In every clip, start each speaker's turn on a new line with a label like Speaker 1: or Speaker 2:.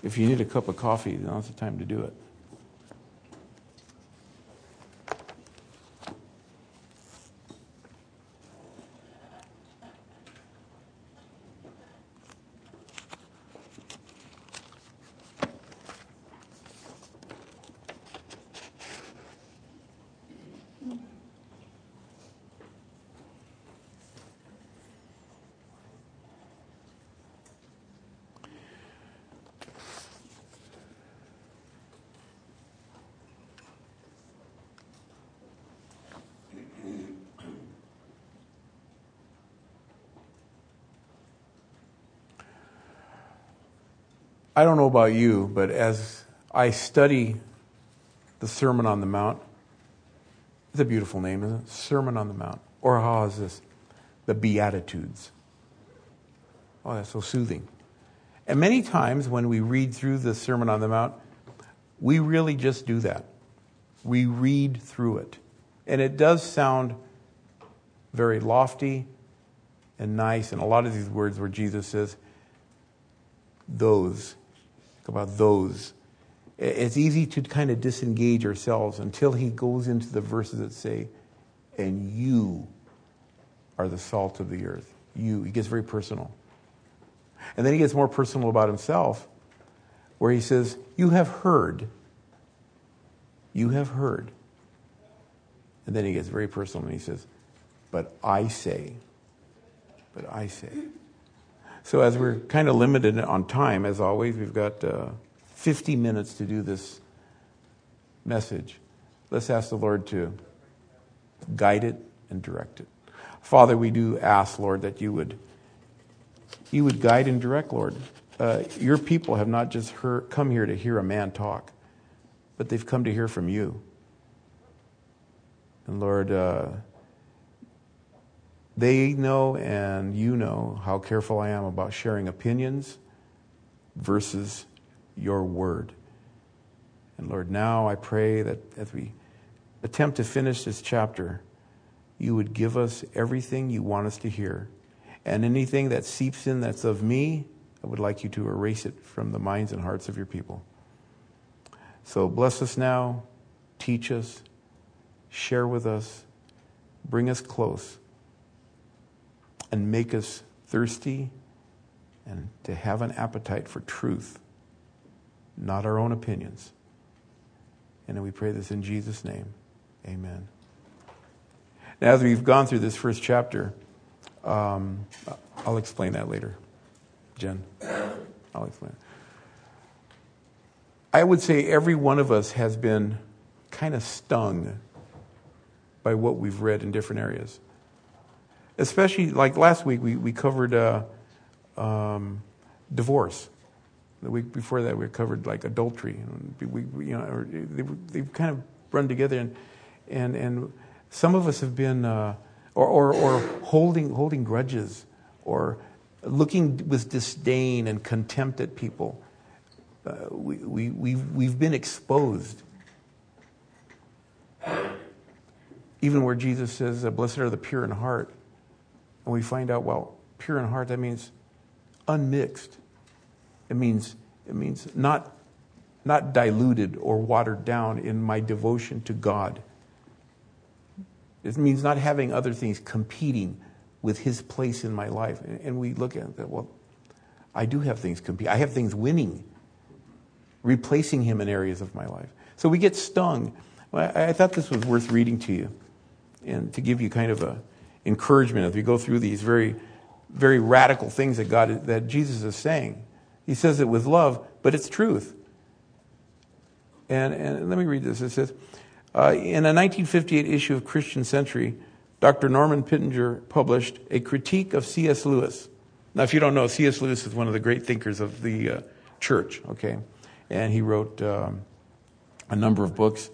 Speaker 1: If you need a cup of coffee, now's the time to do it. I don't know about you, but as I study the Sermon on the Mount, it's a beautiful name, isn't it? Sermon on the Mount. Or how is this? The Beatitudes. Oh, that's so soothing. And many times when we read through the Sermon on the Mount, we really just do that. We read through it. And it does sound very lofty and nice. And a lot of these words where Jesus says, those, about those. It's easy to kind of disengage ourselves until he goes into the verses that say, and you are the salt of the earth. You. He gets very personal. And then he gets more personal about himself, where he says, you have heard. You have heard. And then he gets very personal and he says, but I say. But I say. So as we're kind of limited on time, as always, we've got 50 minutes to do this message. Let's ask the Lord to guide it and direct it. Father, we do ask, Lord, that you would guide and direct, Lord. Your people have not just come here to hear a man talk, but they've come to hear from you. And Lord, they know and you know how careful I am about sharing opinions versus your word. And Lord, now I pray that as we attempt to finish this chapter, you would give us everything you want us to hear. And anything that seeps in that's of me, I would like you to erase it from the minds and hearts of your people. So bless us now, teach us, share with us, bring us close, and make us thirsty and to have an appetite for truth, not our own opinions. And we pray this in Jesus' name. Amen. Now, as we've gone through this first chapter, I'll explain that later. Jen, I'll explain it. I would say every one of us has been kind of stung by what we've read in different areas. Especially, like last week, we covered divorce. The week before that, we covered like adultery. They kind of run together, and some of us have been or holding grudges, or looking with disdain and contempt at people. We've been exposed. Even where Jesus says, "Blessed are the pure in heart." And we find out, well, pure in heart, that means unmixed. It means not diluted or watered down in my devotion to God. It means not having other things competing with his place in my life. And we look at that, well, I do have things compete. I have things winning, replacing him in areas of my life. So we get stung. I thought this was worth reading to you and to give you kind of a encouragement as we go through these very, very radical things that Jesus is saying. He says it with love, but it's truth. And let me read this. It says, in a 1958 issue of Christian Century, Dr. Norman Pittenger published a critique of C.S. Lewis. Now, if you don't know, C.S. Lewis is one of the great thinkers of the church, okay? And he wrote a number of books.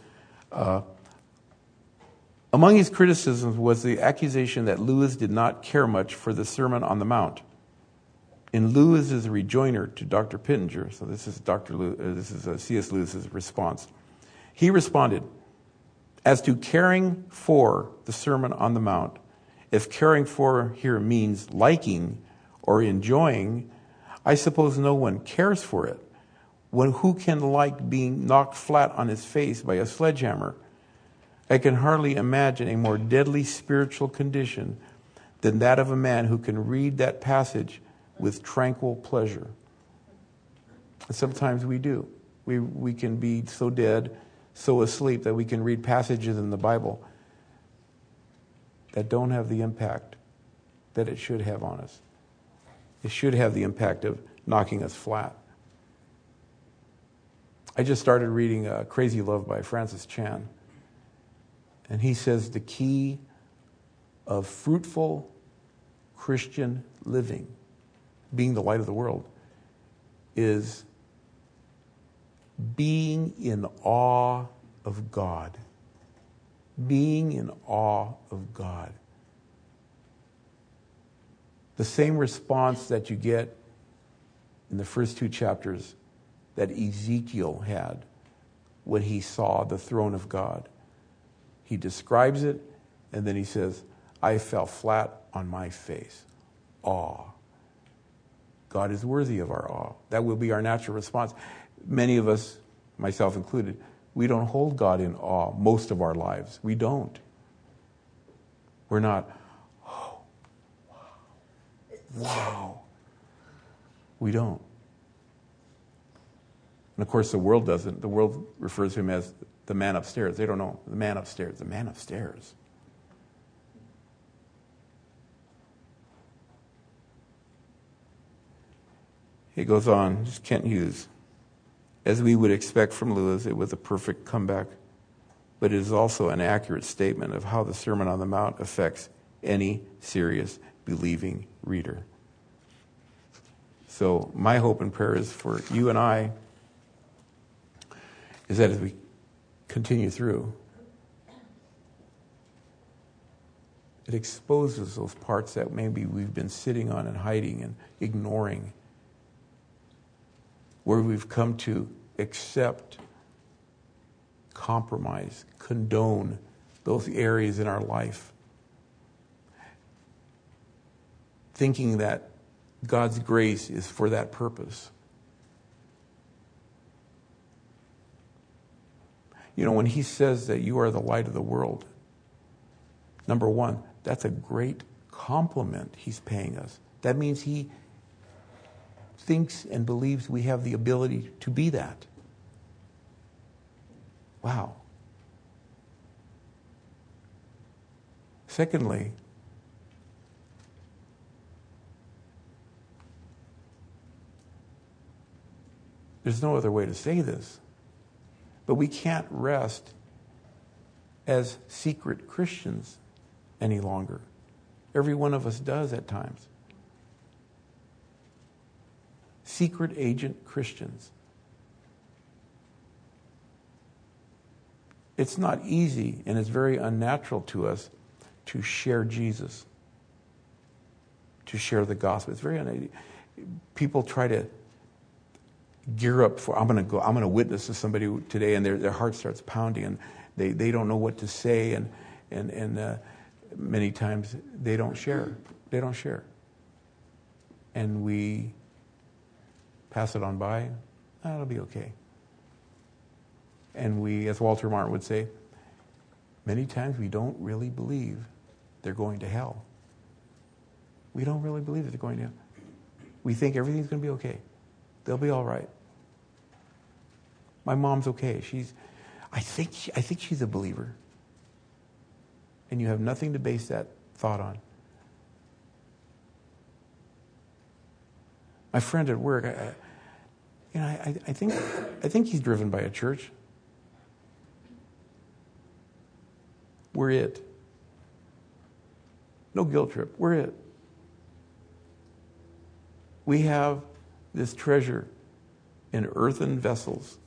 Speaker 1: Among his criticisms was the accusation that Lewis did not care much for the Sermon on the Mount. In Lewis's rejoinder to Dr. Pittenger, so this is C.S. Lewis's response. He responded, as to caring for the Sermon on the Mount, if caring for here means liking or enjoying, I suppose no one cares for it. Who can like being knocked flat on his face by a sledgehammer? I can hardly imagine a more deadly spiritual condition than that of a man who can read that passage with tranquil pleasure. And sometimes we do. We can be so dead, so asleep that we can read passages in the Bible that don't have the impact that it should have on us. It should have the impact of knocking us flat. I just started reading Crazy Love by Francis Chan. And he says the key of fruitful Christian living, being the light of the world, is being in awe of God. Being in awe of God. The same response that you get in the first 2 chapters that Ezekiel had when he saw the throne of God. He describes it, and then he says, I fell flat on my face. Awe. God is worthy of our awe. That will be our natural response. Many of us, myself included, we don't hold God in awe most of our lives. We don't. We're not, oh, wow. We don't. And of course, the world doesn't. The world refers to him as the man upstairs. They don't know. The man upstairs. The man upstairs. He goes on, just Kent Hughes. As we would expect from Lewis, it was a perfect comeback, but it is also an accurate statement of how the Sermon on the Mount affects any serious, believing reader. So my hope and prayer is for you and I, is that as we continue through, it exposes those parts that maybe we've been sitting on and hiding and ignoring, where we've come to accept, compromise, condone those areas in our life, thinking that God's grace is for that purpose. You know, when he says that you are the light of the world, number one, that's a great compliment he's paying us. That means he thinks and believes we have the ability to be that. Wow. Secondly, there's no other way to say this, but we can't rest as secret Christians any longer. Every one of us does at times. Secret agent Christians. It's not easy, and it's very unnatural to us to share Jesus, to share the gospel. It's very uneasy. People try to gear up for, I'm going to witness to somebody today, and their heart starts pounding, and they don't know what to say, and many times they don't share. They don't share. And we pass it on by. It'll be okay. And we, as Walter Martin would say, many times we don't really believe they're going to hell. We don't really believe that they're going to hell. We think everything's going to be okay. They'll be all right. My mom's okay. I think she's a believer. And you have nothing to base that thought on. My friend at work, I think he's driven by a church. We're it. No guilt trip. We're it. We have this treasure in earthen vessels.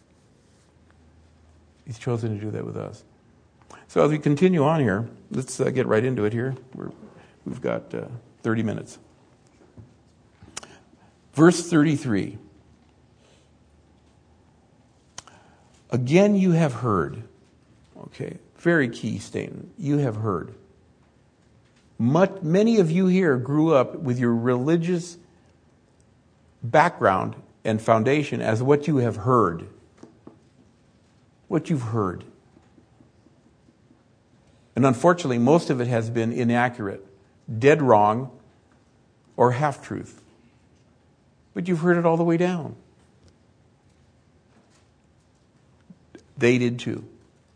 Speaker 1: He's chosen to do that with us. So as we continue on here, let's get right into it here. We've got 30 minutes. Verse 33. Again, you have heard. Okay, very key statement. You have heard. Many of you here grew up with your religious background and foundation as what you have heard. What you've heard. And unfortunately, most of it has been inaccurate, dead wrong, or half-truth. But you've heard it all the way down. They did too.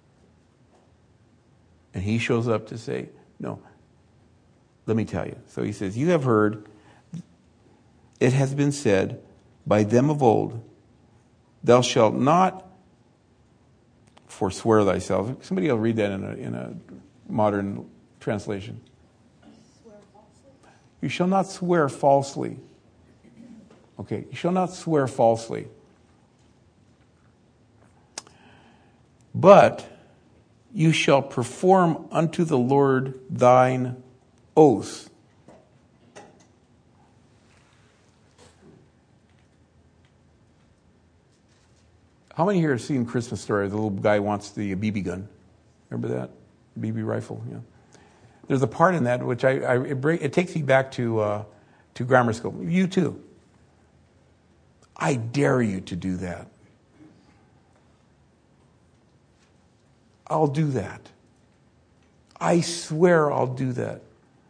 Speaker 1: And he shows up to say, no, let me tell you. So he says, you have heard, it has been said by them of old, thou shalt not forswear thyself. Somebody will read that in a modern translation.
Speaker 2: Swear falsely.
Speaker 1: You shall not swear falsely. Okay, you shall not swear falsely. But you shall perform unto the Lord thine oaths. How many here have seen Christmas Story? The little guy wants the BB gun. Remember that? BB rifle, yeah. There's a part in that which it takes me back to grammar school. You too. I dare you to do that. I'll do that. I swear I'll do that.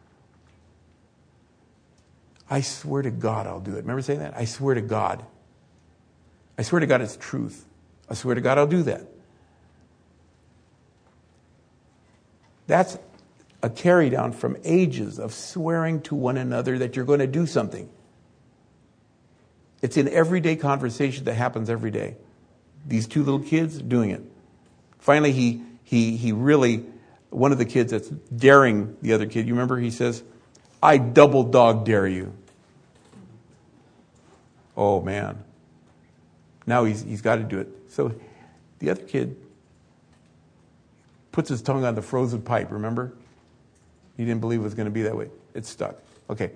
Speaker 1: I swear to God I'll do it. Remember saying that? I swear to God. I swear to God it's truth. I swear to God I'll do that. That's a carry down from ages of swearing to one another that you're going to do something. It's an everyday conversation that happens every day. These two little kids doing it. Finally, he really, one of the kids that's daring the other kid, you remember he says, I double dog dare you. Oh man. Now he's got to do it. So the other kid puts his tongue on the frozen pipe, remember? He didn't believe it was going to be that way. It stuck. Okay.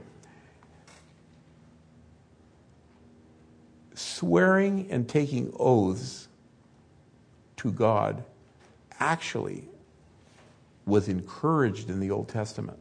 Speaker 1: Swearing and taking oaths to God actually was encouraged in the Old Testament.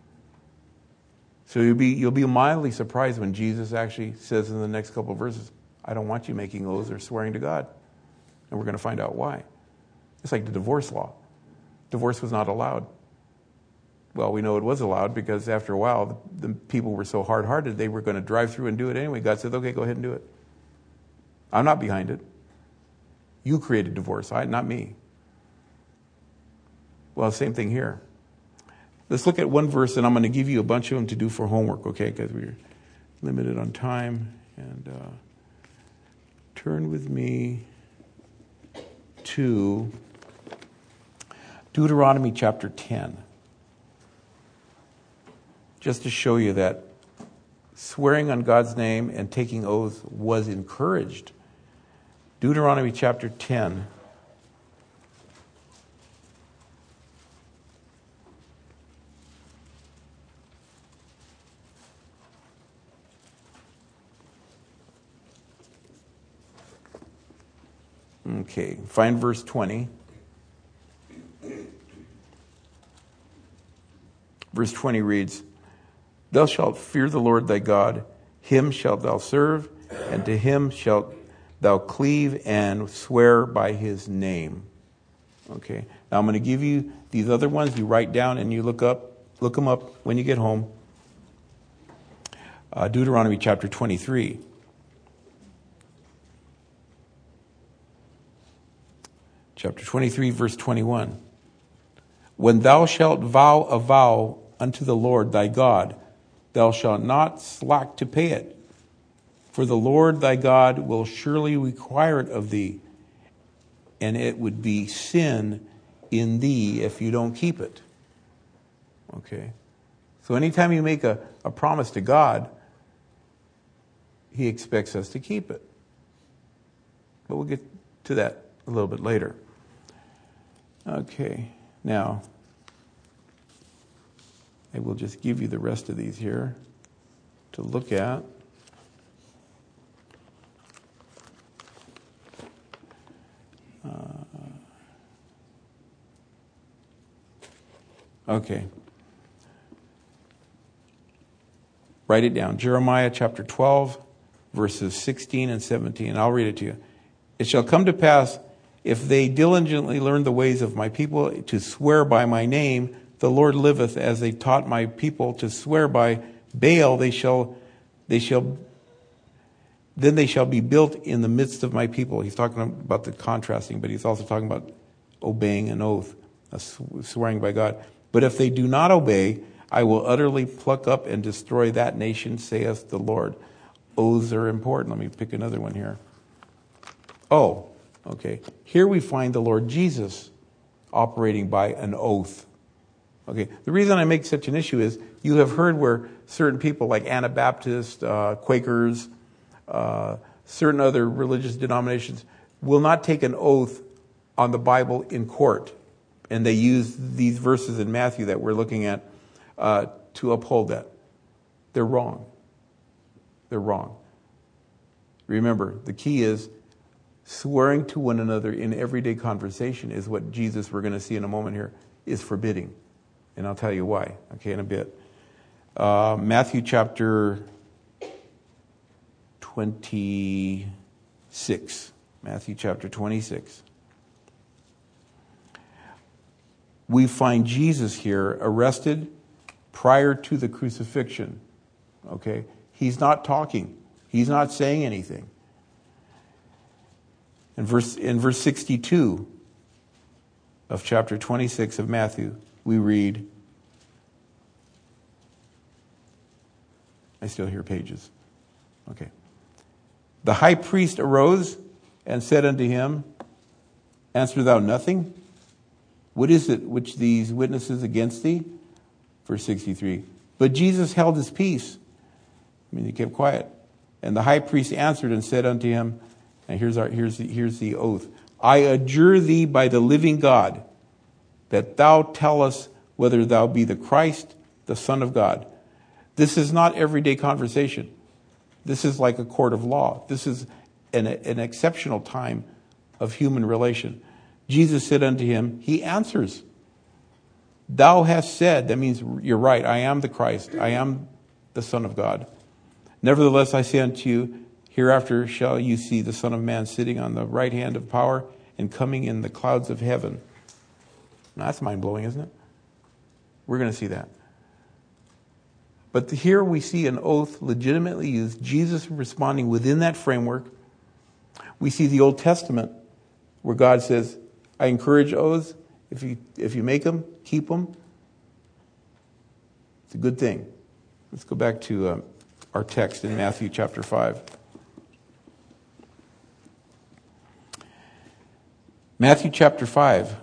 Speaker 1: So you'll be mildly surprised when Jesus actually says in the next couple of verses, I don't want you making oaths or swearing to God. And we're going to find out why. It's like the divorce law. Divorce was not allowed. Well, we know it was allowed because after a while, the people were so hard-hearted, they were going to drive through and do it anyway. God said, okay, go ahead and do it. I'm not behind it. You created divorce, not me. Well, same thing here. Let's look at one verse, and I'm going to give you a bunch of them to do for homework, okay? Because we're limited on time. And turn with me to Deuteronomy chapter 10. Just to show you that swearing on God's name and taking oaths was encouraged. Deuteronomy chapter 10. Okay, find verse 20. Verse 20 reads, Thou shalt fear the Lord thy God, him shalt thou serve, and to him shalt thou cleave and swear by his name. Okay, now I'm going to give you these other ones. You write down and you look them up when you get home. Deuteronomy chapter 23. Chapter 23, verse 21. When thou shalt vow a vow unto the Lord thy God, thou shalt not slack to pay it. For the Lord thy God will surely require it of thee, and it would be sin in thee if you don't keep it. Okay? So anytime you make a promise to God, he expects us to keep it. But we'll get to that a little bit later. Okay, now, I will just give you the rest of these here to look at. Okay. Write it down. Jeremiah chapter 12, verses 16 and 17. I'll read it to you. It shall come to pass, if they diligently learn the ways of my people to swear by my name, the Lord liveth, as they taught my people to swear by Baal, then they shall be built in the midst of my people. He's talking about the contrasting, but he's also talking about obeying an oath, swearing by God. But if they do not obey, I will utterly pluck up and destroy that nation, saith the Lord. Oaths are important. Let me pick another one here. Oh, okay. Here we find the Lord Jesus operating by an oath. Okay. The reason I make such an issue is you have heard where certain people like Anabaptists, Quakers, certain other religious denominations will not take an oath on the Bible in court. And they use these verses in Matthew that we're looking at to uphold that. They're wrong. They're wrong. Remember, the key is swearing to one another in everyday conversation is what Jesus, we're going to see in a moment here, is forbidding. And I'll tell you why, okay, in a bit. Matthew chapter 26. Matthew chapter 26. We find Jesus here arrested prior to the crucifixion. Okay? He's not talking. He's not saying anything. In verse 62 of chapter 26 of Matthew, we read, I still hear pages. Okay. The high priest arose and said unto him, Answer thou nothing? What is it which these witnesses against thee? Verse 63. But Jesus held his peace. He kept quiet. And the high priest answered and said unto him, and here's the oath. I adjure thee by the living God, that thou tell us whether thou be the Christ, the Son of God. This is not everyday conversation. This is like a court of law. This is an exceptional time of human relation. Jesus said unto him, he answers, Thou hast said, that means you're right, I am the Christ, I am the Son of God. Nevertheless, I say unto you, hereafter shall you see the Son of Man sitting on the right hand of power and coming in the clouds of heaven. Now, that's mind-blowing, isn't it? We're going to see that. But here we see an oath legitimately used, Jesus responding within that framework. We see the Old Testament where God says, I encourage oaths. If you make them, keep them. It's a good thing. Let's go back to our text in Matthew chapter 5. Matthew chapter 5.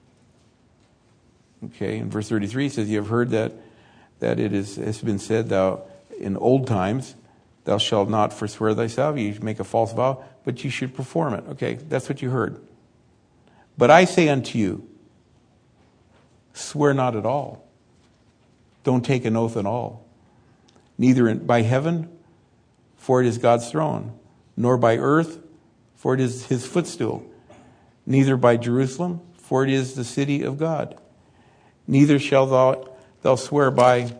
Speaker 1: Okay, in verse 33 it says, You have heard that it has been said, thou in old times, thou shalt not forswear thyself. You make a false vow, but you should perform it. Okay, that's what you heard. But I say unto you, swear not at all. Don't take an oath at all. Neither by heaven, for it is God's throne, nor by earth, for it is his footstool. Neither by Jerusalem, for it is the city of God. Neither shall thou swear by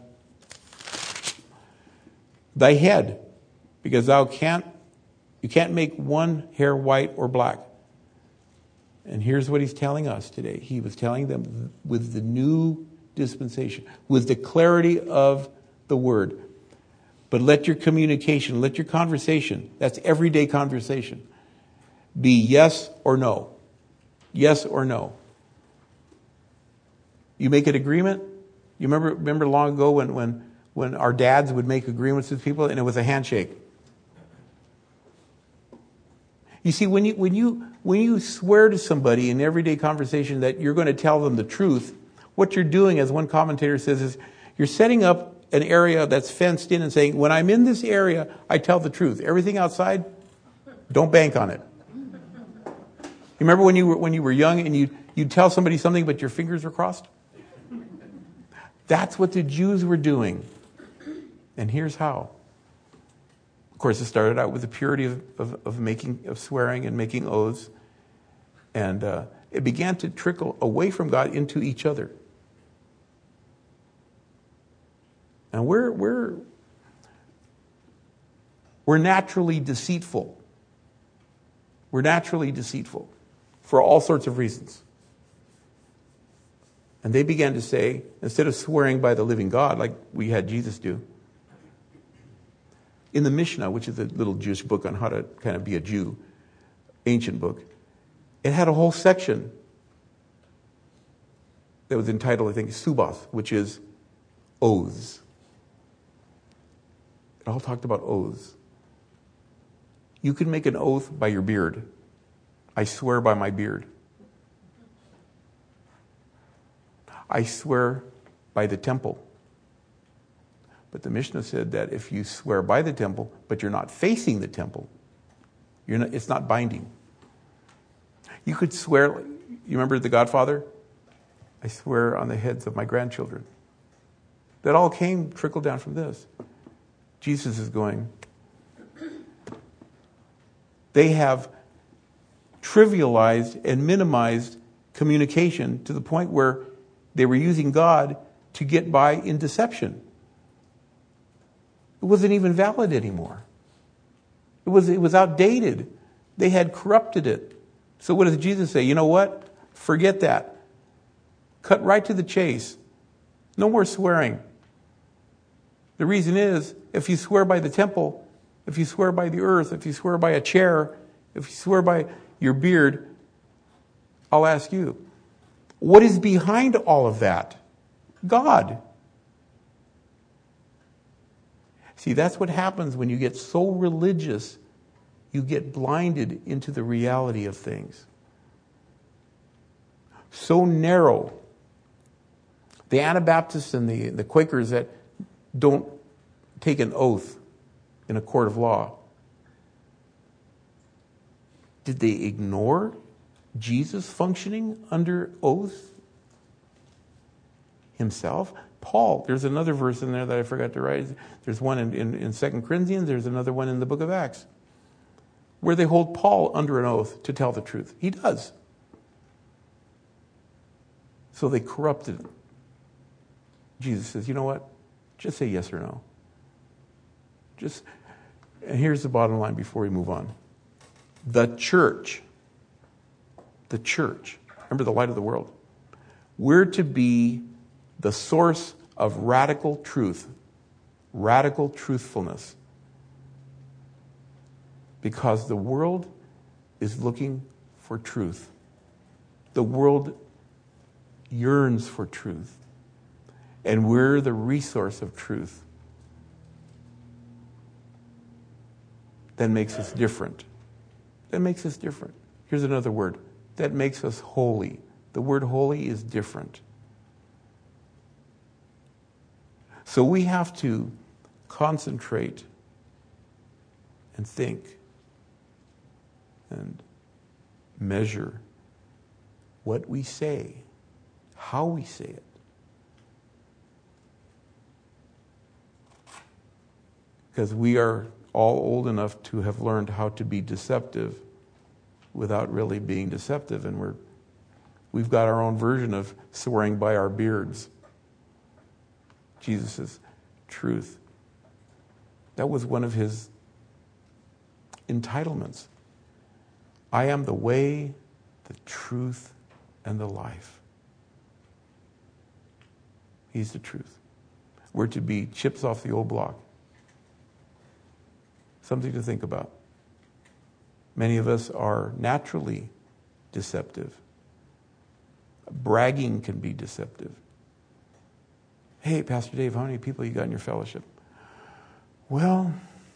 Speaker 1: thy head, because you can't make one hair white or black. And here's what he's telling us today. He was telling them with the new dispensation, with the clarity of the word. But let your communication, let your conversation, that's everyday conversation, be yes or no. Yes or no. You make an agreement. You remember long ago when our dads would make agreements with people and it was a handshake. You see, when you swear to somebody in everyday conversation that you're going to tell them the truth, what you're doing, as one commentator says, is you're setting up an area that's fenced in and saying, when I'm in this area, I tell the truth. Everything outside, don't bank on it. You remember when you were young and you'd tell somebody something but your fingers were crossed? That's what the Jews were doing. And here's how. Of course, it started out with the purity of swearing and making oaths. And it began to trickle away from God into each other. And we're We're naturally deceitful. We're naturally deceitful for all sorts of reasons. And they began to say, instead of swearing by the living God like we had Jesus do, in the Mishnah, which is a little Jewish book on how to kind of be a Jew, ancient book, it had a whole section that was entitled, I think, Subath, which is oaths. It all talked about oaths. You can make an oath by your beard. I swear by my beard. I swear by the temple. But the Mishnah said that if you swear by the temple, but you're not facing the temple, it's not binding. You could swear, you remember The Godfather? I swear on the heads of my grandchildren. That all trickled down from this. Jesus is going, they have trivialized and minimized communication to the point where they were using God to get by in deception. It wasn't even valid anymore. It was outdated. They had corrupted it. So what does Jesus say? You know what? Forget that. Cut right to the chase. No more swearing. The reason is, if you swear by the temple, if you swear by the earth, if you swear by a chair, if you swear by your beard, I'll ask you, what is behind all of that? God. See, that's what happens when you get so religious, you get blinded into the reality of things. So narrow. The Anabaptists and the Quakers that don't take an oath in a court of law, did they ignore Jesus functioning under oath himself? Paul, there's another verse in there that I forgot to write. There's one in 2 Corinthians, there's another one in the book of Acts, where they hold Paul under an oath to tell the truth. He does. So they corrupted him. Jesus says, you know what? Just say yes or no. And here's the bottom line before we move on. The church, remember the light of the world. We're to be the source of radical truth, radical truthfulness. Because the world is looking for truth. The world yearns for truth. And we're the resource of truth. That makes us different. That makes us different. Here's another word. That makes us holy. The word holy is different. So we have to concentrate and think and measure what we say, how we say it. Because we are all old enough to have learned how to be deceptive without really being deceptive, and we've got our own version of swearing by our beards. Jesus' truth. That was one of his entitlements. I am the way, the truth, and the life. He's the truth. We're to be chips off the old block. Something to think about. Many of us are naturally deceptive. Bragging can be deceptive. Hey, Pastor Dave, how many people you got in your fellowship? Well,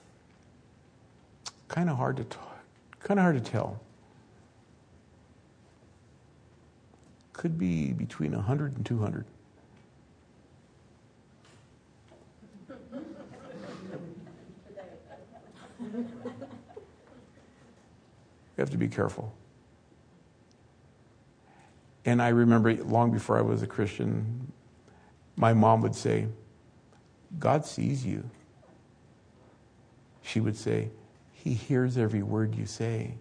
Speaker 1: kind of hard to tell. Could be between 100 and 200. You have to be careful. And I remember long before I was a Christian, my mom would say, God sees you. She would say, He hears every word you say.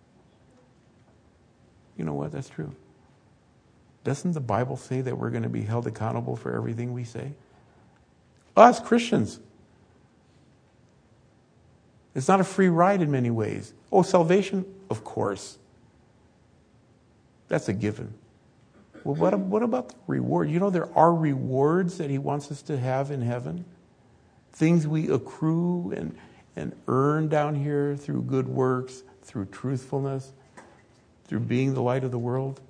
Speaker 1: You know what? That's true. Doesn't the Bible say that we're going to be held accountable for everything we say? Us Christians. It's not a free ride in many ways. Oh, salvation? Of course. That's a given. Well, what about the reward? You know, there are rewards that he wants us to have in heaven. Things we accrue and earn down here through good works, through truthfulness, through being the light of the world.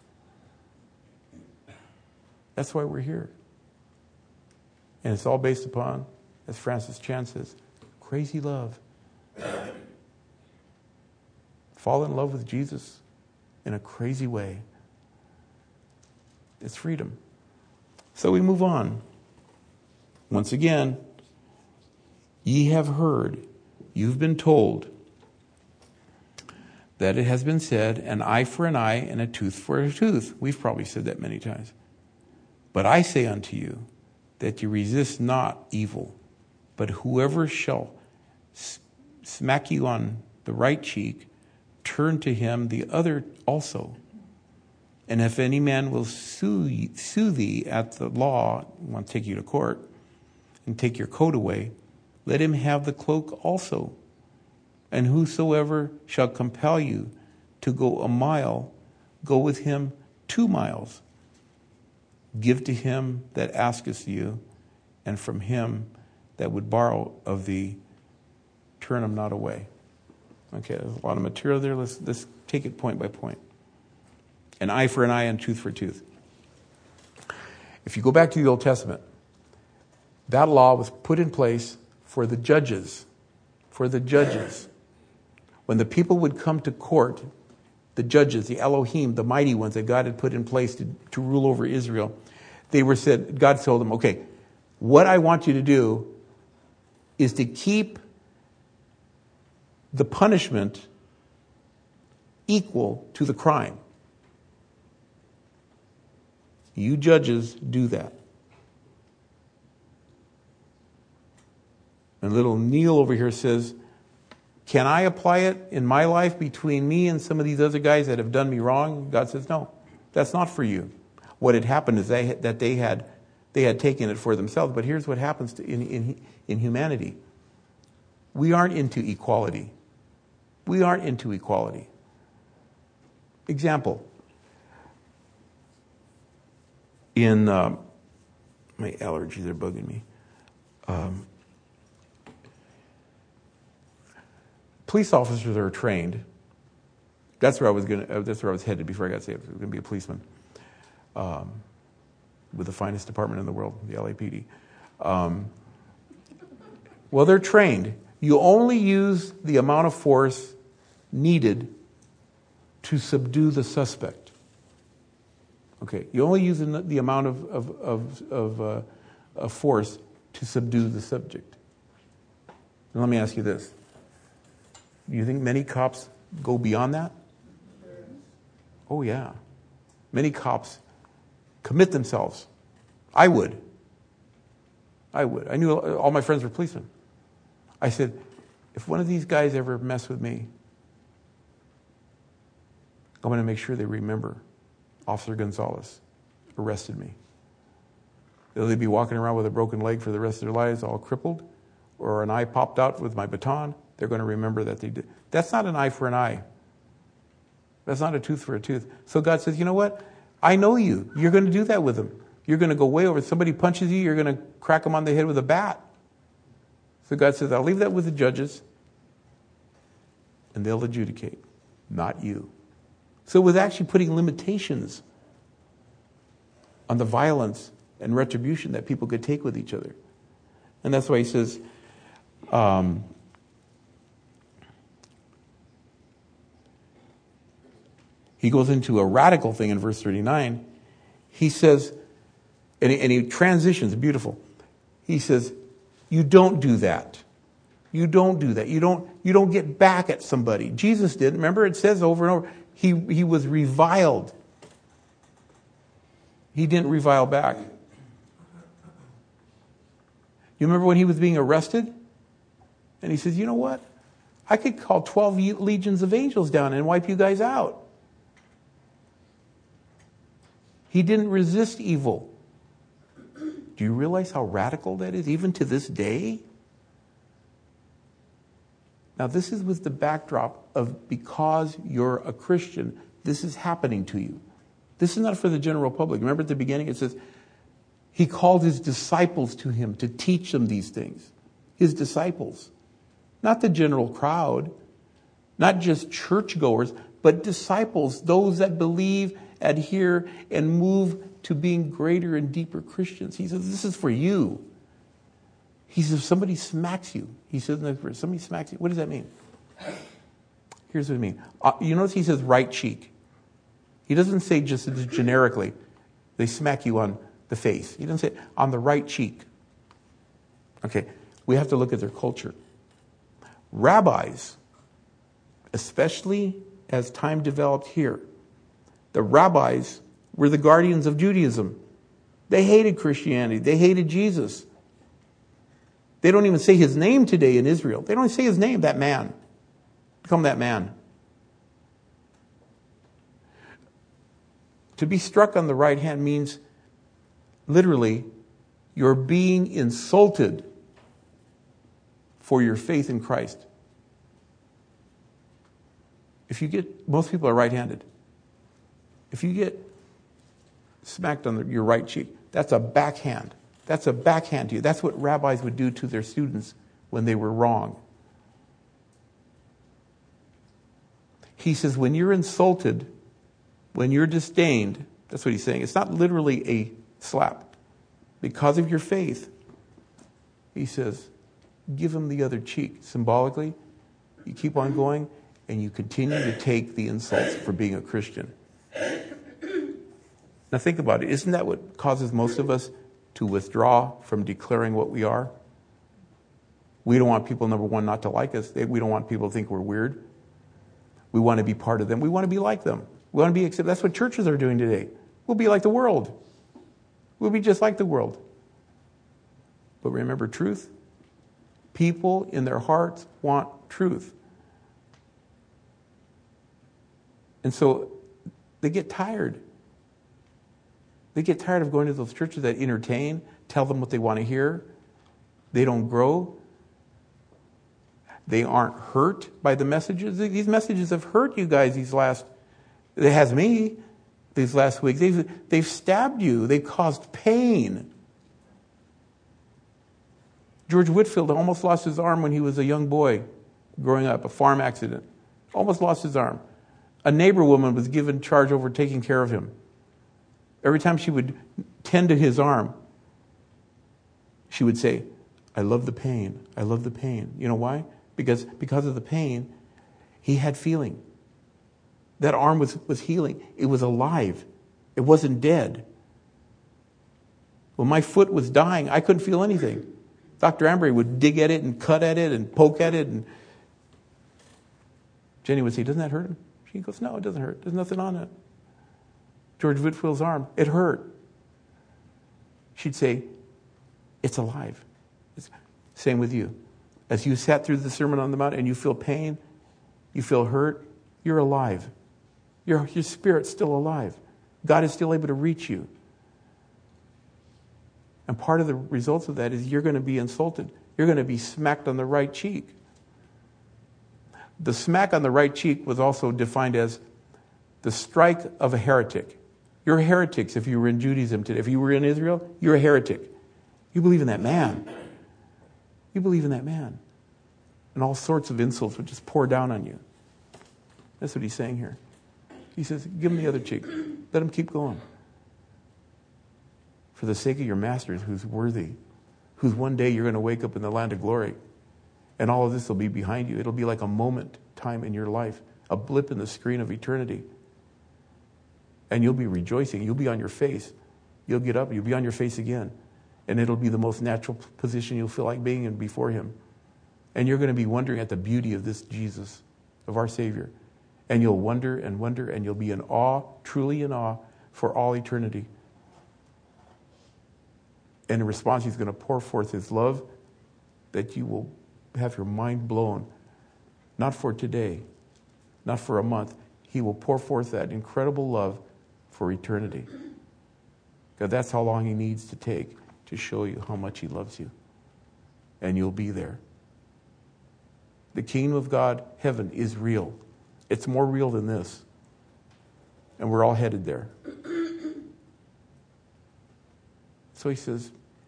Speaker 1: That's why we're here. And it's all based upon, as Francis Chan says, crazy love. Fall in love with Jesus in a crazy way. It's freedom. So we move on. Once again, ye have heard, you've been told, that it has been said, an eye for an eye and a tooth for a tooth. We've probably said that many times. But I say unto you, that you resist not evil, but whoever shall smack you on the right cheek, turn to him the other also. And if any man will sue thee at the law, want to take you to court, and take your coat away, let him have the cloak also. And whosoever shall compel you to go a mile, go with him 2 miles. Give to him that asketh you, and from him that would borrow of thee, turn him not away. Okay, there's a lot of material there. Let's take it point by point. An eye for an eye and tooth for tooth. If you go back to the Old Testament, that law was put in place for the judges. For the judges. When the people would come to court, the judges, the Elohim, the mighty ones that God had put in place to rule over Israel, God told them, okay, what I want you to do is to keep the punishment equal to the crime. You judges do that. And little Neil over here says, can I apply it in my life between me and some of these other guys that have done me wrong? God says, no, that's not for you. What had happened is that they had taken it for themselves. But here's what happens in humanity. We aren't into equality. We aren't into equality. Example. In my allergies are bugging me. Police officers are trained. That's where I was headed before I got saved. I was going to be a policeman, with the finest department in the world, the LAPD. Well, they're trained. You only use the amount of force needed to subdue the suspect. Okay, you only use the amount of force to subdue the subject. Now, let me ask you this. Do you think many cops go beyond that? Oh, yeah. Many cops commit themselves. I would. I knew all my friends were policemen. I said, if one of these guys ever mess with me, I'm going to make sure they remember Officer Gonzalez arrested me. They'll either be walking around with a broken leg for the rest of their lives, all crippled, or an eye popped out with my baton. They're going to remember that they did. That's not an eye for an eye. That's not a tooth for a tooth. So God says, you know what? I know you. You're going to do that with them. You're going to go way over. If somebody punches you, you're going to crack them on the head with a bat. So God says, I'll leave that with the judges, and they'll adjudicate, not you. So it was actually putting limitations on the violence and retribution that people could take with each other. And that's why he says, he goes into a radical thing in verse 39. He says, and he transitions, beautiful. He says, you don't do that. You don't do that. You don't get back at somebody. Jesus did. Remember, it says over and over, he was reviled. He didn't revile back. You remember when he was being arrested? And he says, you know what? I could call 12 legions of angels down and wipe you guys out. He didn't resist evil. Do you realize how radical that is, even to this day? Now, this is with the backdrop of because you're a Christian, this is happening to you. This is not for the general public. Remember at the beginning it says, he called his disciples to him to teach them these things. His disciples. Not the general crowd. Not just churchgoers, but disciples. Those that believe, adhere, and move to being greater and deeper Christians. He says, this is for you. He says, if somebody smacks you. He says in the verse, somebody smacks you. What does that mean? Here's what it means. You notice he says right cheek. He doesn't say just generically, they smack you on the face. He doesn't say on the right cheek. Okay, we have to look at their culture. Rabbis, especially as time developed here, the rabbis were the guardians of Judaism. They hated Christianity. They hated Jesus. They don't even say his name today in Israel. They don't even say his name, that man. Become that man. To be struck on the right hand means literally you're being insulted for your faith in Christ. Most people are right-handed. If you get smacked on your right cheek, that's a backhand. That's a backhand to you. That's what rabbis would do to their students when they were wrong. He says, when you're insulted, when you're disdained, that's what he's saying. It's not literally a slap. Because of your faith, he says, give him the other cheek. Symbolically, you keep on going and you continue to take the insults for being a Christian. Now think about it. Isn't that what causes most of us to withdraw from declaring what we are? We don't want people, number one, not to like us. We don't want people to think we're weird. We want to be part of them. We want to be like them. We want to be accepted. That's what churches are doing today. We'll be like the world. We'll be just like the world. But remember truth? People in their hearts want truth. And so they get tired. They get tired of going to those churches that entertain, tell them what they want to hear. They don't grow. They aren't hurt by the messages. These messages have hurt you guys it has me these last weeks. They've stabbed you. They've caused pain. George Whitfield almost lost his arm when he was a young boy growing up, a farm accident. Almost lost his arm. A neighbor woman was given charge over taking care of him. Every time she would tend to his arm, she would say, I love the pain. I love the pain. You know why? Because of the pain, he had feeling. That arm was healing. It was alive. It wasn't dead. When my foot was dying, I couldn't feel anything. Dr. Ambry would dig at it and cut at it and poke at it. And Jenny would say, doesn't that hurt him? She goes, no, it doesn't hurt. There's nothing on it. George Whitfield's arm, it hurt. She'd say, it's alive. Same with you. As you sat through the Sermon on the Mount and you feel pain, you feel hurt, you're alive. Your spirit's still alive. God is still able to reach you. And part of the results of that is you're going to be insulted. You're going to be smacked on the right cheek. The smack on the right cheek was also defined as the strike of a heretic. You're heretics if you were in Judaism today. If you were in Israel, you're a heretic. You believe in that man. You believe in that man. And all sorts of insults would just pour down on you. That's what he's saying here. He says, give him the other cheek. Let him keep going. For the sake of your master who's worthy, whose one day you're going to wake up in the land of glory. And all of this will be behind you. It'll be like a moment time in your life, a blip in the screen of eternity. And you'll be rejoicing. You'll be on your face. You'll get up. You'll be on your face again. And it'll be the most natural position you'll feel like being in before him. And you're going to be wondering at the beauty of this Jesus, of our Savior. And you'll wonder, and you'll be in awe, truly in awe, for all eternity. And in response, he's going to pour forth his love that you will have your mind blown. Not for today, not for a month. He will pour forth that incredible love for eternity. God, that's how long he needs to take to show you how much he loves you. And you'll be there. The kingdom of God, heaven, is real. It's more real than this. And we're all headed there. So he says,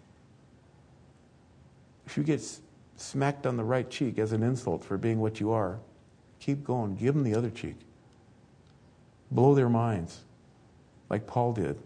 Speaker 1: if you get smacked on the right cheek as an insult for being what you are, keep going. Give them the other cheek. Blow their minds, like Paul did.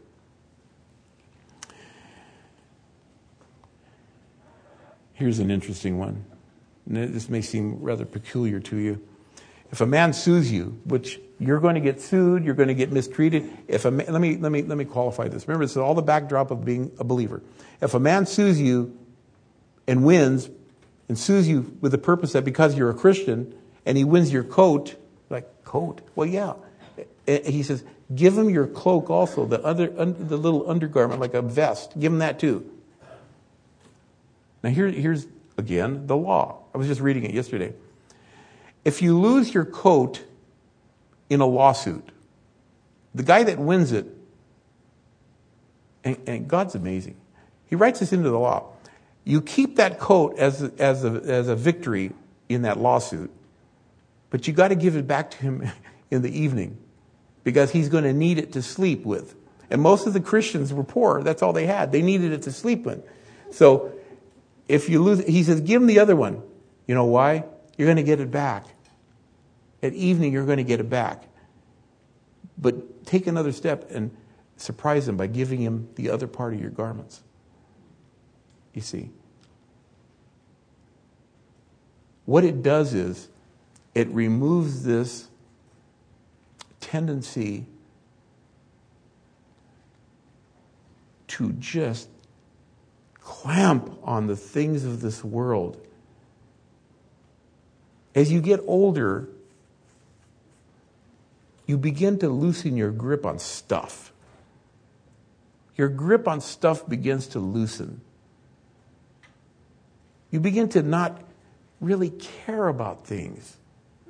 Speaker 1: Here's an interesting one. This may seem rather peculiar to you. If a man sues you, which you're going to get sued, you're going to get mistreated. Let me qualify this. Remember, this is all the backdrop of being a believer. If a man sues you and wins, and sues you with the purpose that because you're a Christian, and he wins your coat, like, coat? Well, yeah. And he says, give him your cloak also, the little undergarment, like a vest. Give him that too. Now here's, again, the law. I was just reading it yesterday. If you lose your coat in a lawsuit, the guy that wins it, and God's amazing. He writes this into the law. You keep that coat as a victory in that lawsuit, but you got to give it back to him in the evening because he's going to need it to sleep with. And most of the Christians were poor. That's all they had. They needed it to sleep with. So if you lose, he says, give him the other one. You know why? You're going to get it back. At evening, you're going to get it back. But take another step and surprise him by giving him the other part of your garments. You see. What it does is it removes this tendency to just clamp on the things of this world. As you get older, you begin to loosen your grip on stuff. Your grip on stuff begins to loosen. You begin to not really care about things.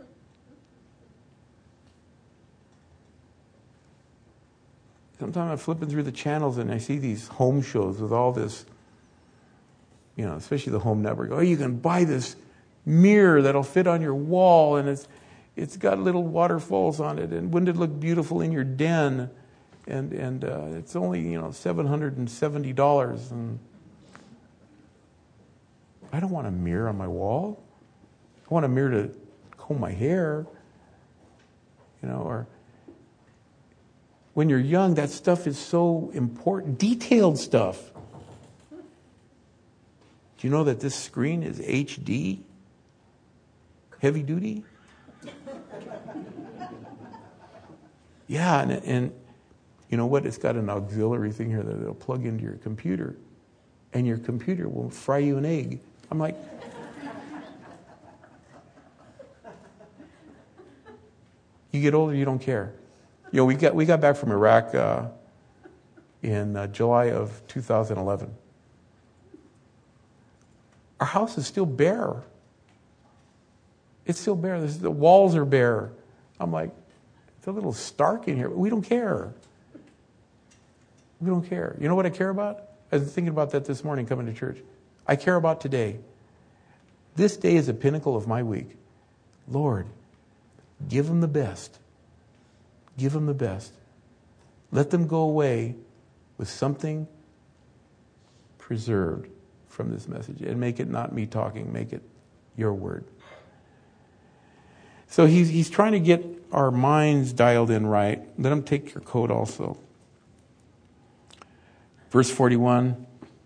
Speaker 1: Sometimes I'm flipping through the channels and I see these home shows with all this, especially the Home Network. Oh, you can buy this mirror that'll fit on your wall and it's got little waterfalls on it, and wouldn't it look beautiful in your den? And it's only $770, and I don't want a mirror on my wall. I want a mirror to comb my hair, or when you're young, that stuff is so important. Detailed stuff. Do you know that this screen is HD? Heavy duty? Yeah, and you know what? It's got an auxiliary thing here that it'll plug into your computer, and your computer will fry you an egg. I'm like, you get older, you don't care. We got back from Iraq in July of 2011. Our house is still bare. It's still bare. The walls are bare. I'm like, it's a little stark in here, but we don't care. We don't care. You know what I care about? I was thinking about that this morning coming to church. I care about today. This day is a pinnacle of my week. Lord, give them the best. Give them the best. Let them go away with something preserved from this message. And make it not me talking, make it your word. So he's trying to get our minds dialed in right. Let him take your coat also. Verse 41,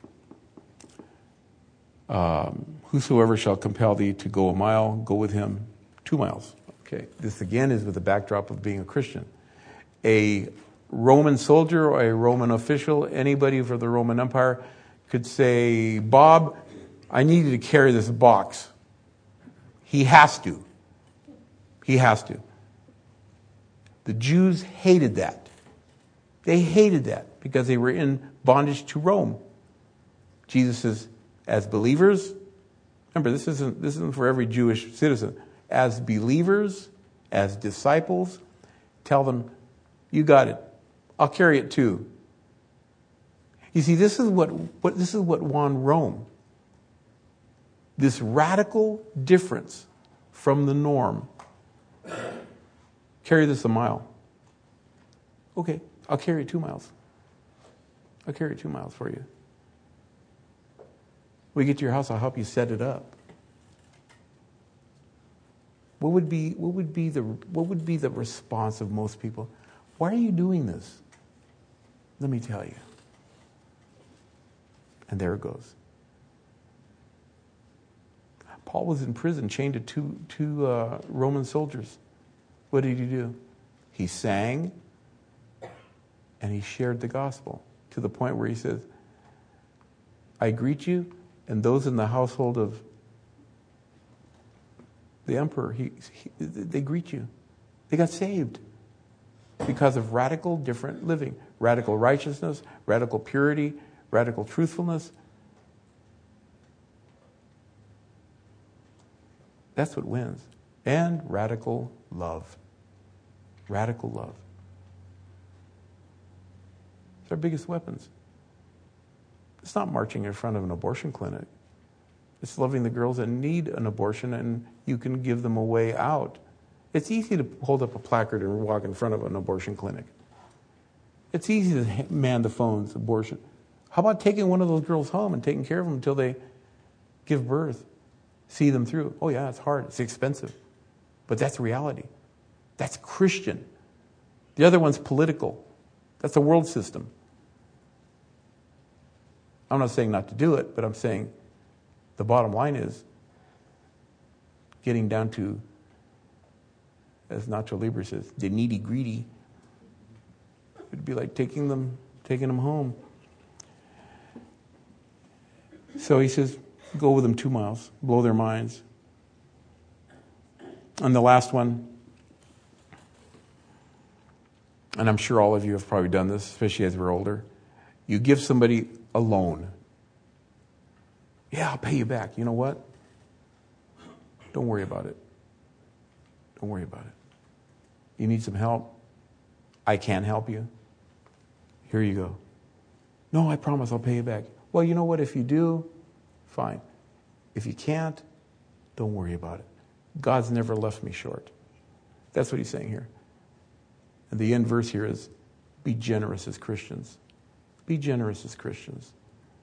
Speaker 1: whosoever shall compel thee to go a mile, go with him 2 miles. Okay, this again is with the backdrop of being a Christian. A Roman soldier or a Roman official, anybody from the Roman Empire could say, Bob, I need you to carry this box. He has to. He has to. The Jews hated that. They hated that because they were in bondage to Rome. Jesus says, as believers, remember, this isn't for every Jewish citizen. As believers, as disciples, tell them, you got it. I'll carry it too. You see, this is what won Rome. This radical difference from the norm. Carry this a mile. Okay, I'll carry it 2 miles. I'll carry it 2 miles for you. When we get to your house, I'll help you set it up. What would be the response of most people? Why are you doing this? Let me tell you. And there it goes. Paul was in prison, chained to two Roman soldiers. What did he do? He sang and he shared the gospel to the point where he says, I greet you and those in the household of the emperor, they greet you. They got saved because of radical different living, radical righteousness, radical purity, radical truthfulness. That's what wins. And radical love. Radical love. It's our biggest weapons. It's not marching in front of an abortion clinic. It's loving the girls that need an abortion, and you can give them a way out. It's easy to hold up a placard and walk in front of an abortion clinic. It's easy to man the phones, abortion. How about taking one of those girls home and taking care of them until they give birth? See them through. Oh yeah, it's hard. It's expensive. But that's reality. That's Christian. The other one's political. That's a world system. I'm not saying not to do it, but I'm saying the bottom line is getting down to, as Nacho Libre says, the nitty-gritty. It'd be like taking them home. So he says, go with them 2 miles, blow their minds. And the last one, and I'm sure all of you have probably done this, especially as we're older. You give somebody a loan. Yeah, I'll pay you back. You know what? Don't worry about it. Don't worry about it. You need some help? I can help you. Here you go. No, I promise I'll pay you back. Well, you know what? If you do, fine. If you can't, don't worry about it. God's never left me short. That's what he's saying here. And the end verse here is, be generous as Christians. Be generous as Christians.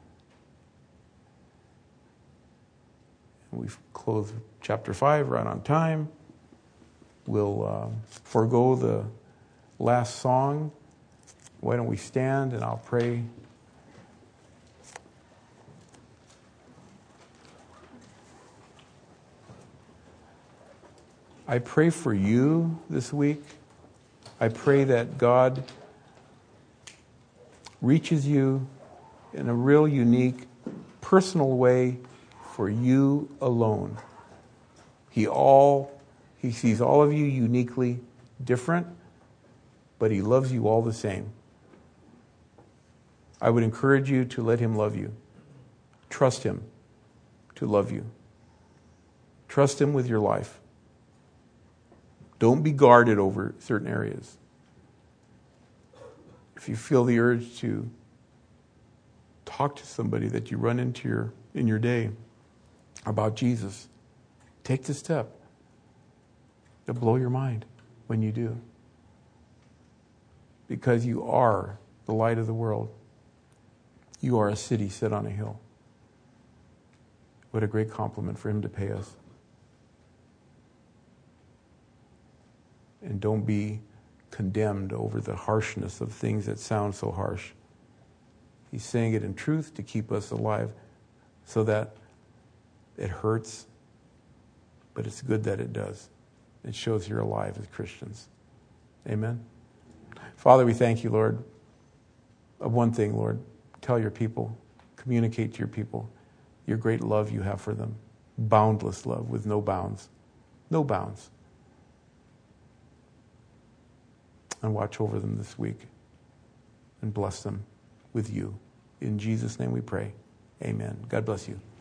Speaker 1: And we've closed chapter 5 right on time. We'll forego the last song. Why don't we stand and I'll pray. I pray for you this week. I pray that God reaches you in a real unique, personal way for you alone. He sees all of you uniquely different, but he loves you all the same. I would encourage you to let him love you. Trust him to love you. Trust him with your life. Don't be guarded over certain areas. If you feel the urge to talk to somebody that you run into in your day about Jesus, take the step. It'll blow your mind when you do. Because you are the light of the world. You are a city set on a hill. What a great compliment for him to pay us. And don't be condemned over the harshness of things that sound so harsh. He's saying it in truth to keep us alive so that it hurts, but it's good that it does. It shows you're alive as Christians. Amen. Father, we thank you, Lord, of one thing, Lord. Tell your people, communicate to your people your great love you have for them. Boundless love with no bounds. No bounds. And watch over them this week and bless them with you. In Jesus' name we pray. Amen. God bless you.